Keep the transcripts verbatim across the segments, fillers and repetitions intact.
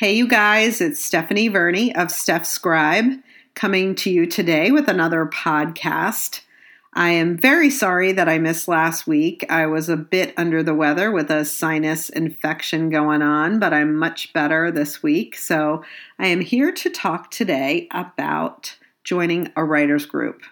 Hey, you guys, it's Stephanie Verney of Steph Scribe coming to you today with another podcast. I am very sorry that I missed last week. I was a bit under the weather with a sinus infection going on, but I'm much better this week. So I am here to talk today about joining a writer's group.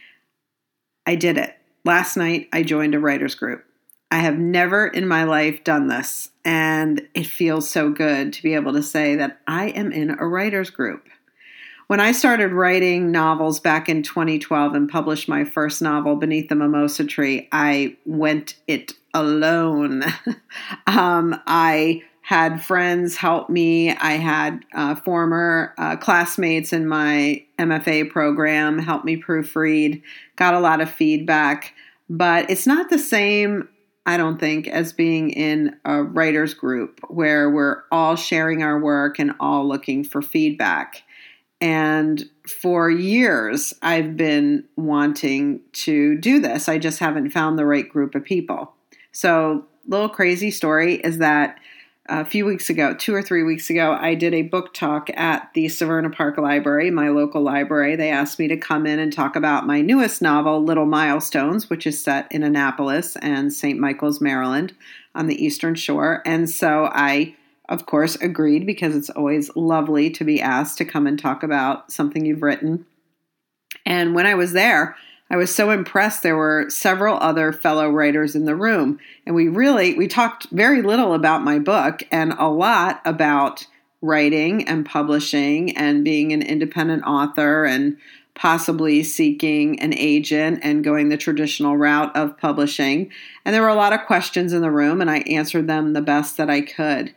I did it. Last night, I joined a writer's group. I have never in my life done this, and it feels so good to be able to say that I am in a writer's group. When I started writing novels back in twenty twelve and published my first novel, Beneath the Mimosa Tree, I went it alone. um, I had friends help me. I had uh, former uh, classmates in my M F A program help me proofread, got a lot of feedback, but it's not the same, I don't think, as being in a writer's group where we're all sharing our work and all looking for feedback. And for years, I've been wanting to do this. I just haven't found the right group of people. So, little crazy story is that a few weeks ago, two or three weeks ago, I did a book talk at the Severna Park Library, my local library. They asked me to come in and talk about my newest novel, Little Milestones, which is set in Annapolis and Saint Michael's, Maryland, on the Eastern Shore. And so I, of course, agreed because it's always lovely to be asked to come and talk about something you've written. And when I was there, I was so impressed. There were several other fellow writers in the room, and we really, we talked very little about my book and a lot about writing and publishing and being an independent author and possibly seeking an agent and going the traditional route of publishing. And there were a lot of questions in the room, and I answered them the best that I could.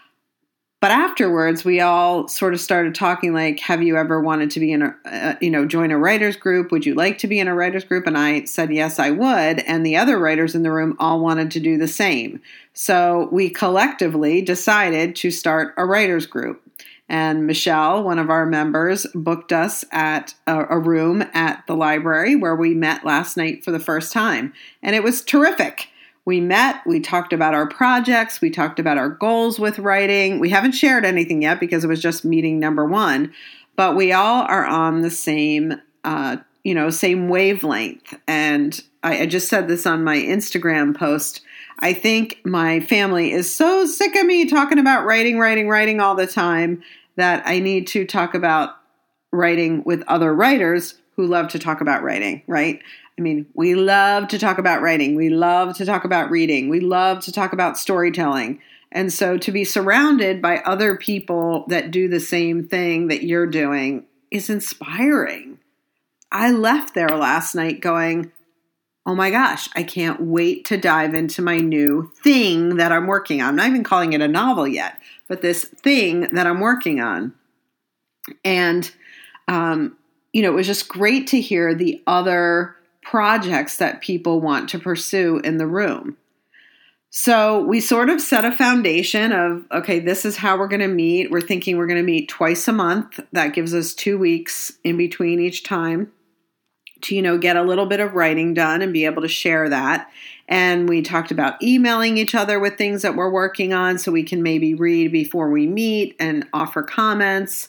But afterwards, we all sort of started talking like, have you ever wanted to be in a, uh, you know, join a writer's group? Would you like to be in a writer's group? And I said, yes, I would. And the other writers in the room all wanted to do the same. So we collectively decided to start a writer's group. And Michelle, one of our members, booked us at a, a room at the library where we met last night for the first time. And it was terrific. We met, we talked about our projects, we talked about our goals with writing. We haven't shared anything yet because it was just meeting number one, but we all are on the same, uh, you know, same wavelength. And I, I just said this on my Instagram post. I think my family is so sick of me talking about writing, writing, writing all the time that I need to talk about writing with other writers who love to talk about writing, right? I mean, we love to talk about writing. We love to talk about reading. We love to talk about storytelling. And so to be surrounded by other people that do the same thing that you're doing is inspiring. I left there last night going, oh my gosh, I can't wait to dive into my new thing that I'm working on. I'm not even calling it a novel yet, but this thing that I'm working on. And, um, you know, it was just great to hear the other projects that people want to pursue in the room. So we sort of set a foundation of, okay, this is how we're going to meet. We're thinking we're going to meet twice a month. That gives us two weeks in between each time to, you know, get a little bit of writing done and be able to share that. And we talked about emailing each other with things that we're working on so we can maybe read before we meet and offer comments.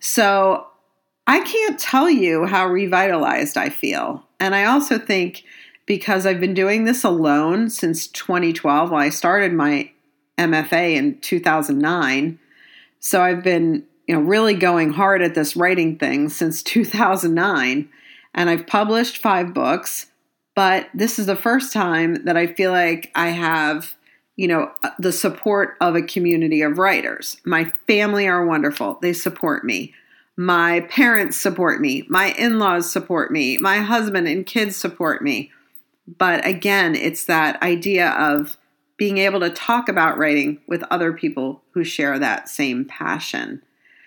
So I can't tell you how revitalized I feel. And I also think because I've been doing this alone since twenty twelve, well, I started my M F A in two thousand nine. So I've been, you know, really going hard at this writing thing since two thousand nine. And I've published five books, but this is the first time that I feel like I have, you know, the support of a community of writers. My family are wonderful. They support me. My parents support me. My in-laws support me. My husband and kids support me. But again, it's that idea of being able to talk about writing with other people who share that same passion.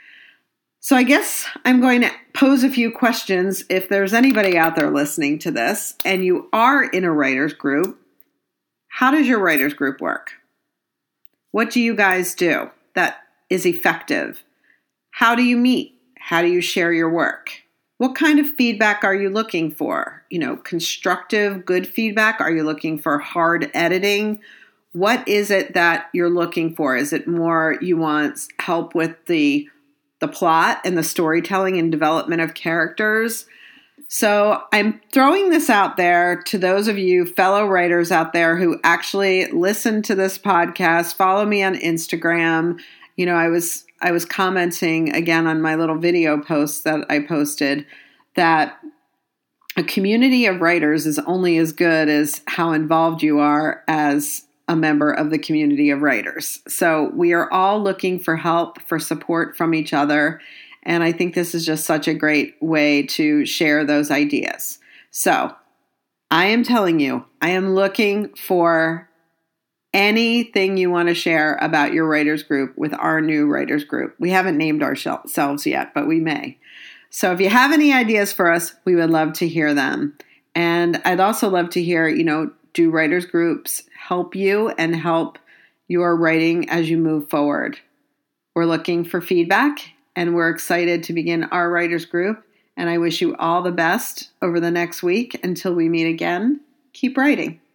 So I guess I'm going to pose a few questions if there's anybody out there listening to this and you are in a writer's group. How does your writer's group work? What do you guys do that is effective? How do you meet? How do you share your work? What kind of feedback are you looking for? You know, constructive, good feedback? Are you looking for hard editing? what is it that you're looking for? Is it more you want help with the the plot and the storytelling and development of characters? So I'm throwing this out there to those of you fellow writers out there who actually listen to this podcast, follow me on Instagram. You know, I was I was commenting again on my little video post that I posted that a community of writers is only as good as how involved you are as a member of the community of writers. So we are all looking for help, for support from each other. And I think this is just such a great way to share those ideas. So I am telling you, I am looking for anything you want to share about your writers group with our new writers group. We haven't named ourselves yet, but we may. So if you have any ideas for us, we would love to hear them. And I'd also love to hear, you know, do writers groups help you and help your writing as you move forward? We're looking for feedback. And we're excited to begin our writers group. And I wish you all the best over the next week. Until we meet again, keep writing.